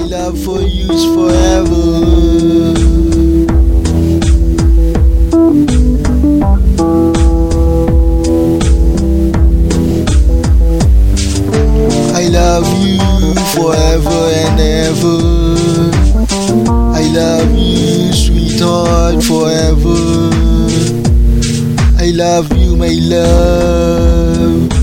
love for you is forever. I love you forever and ever. I love you, sweetheart, forever. I love you, my love.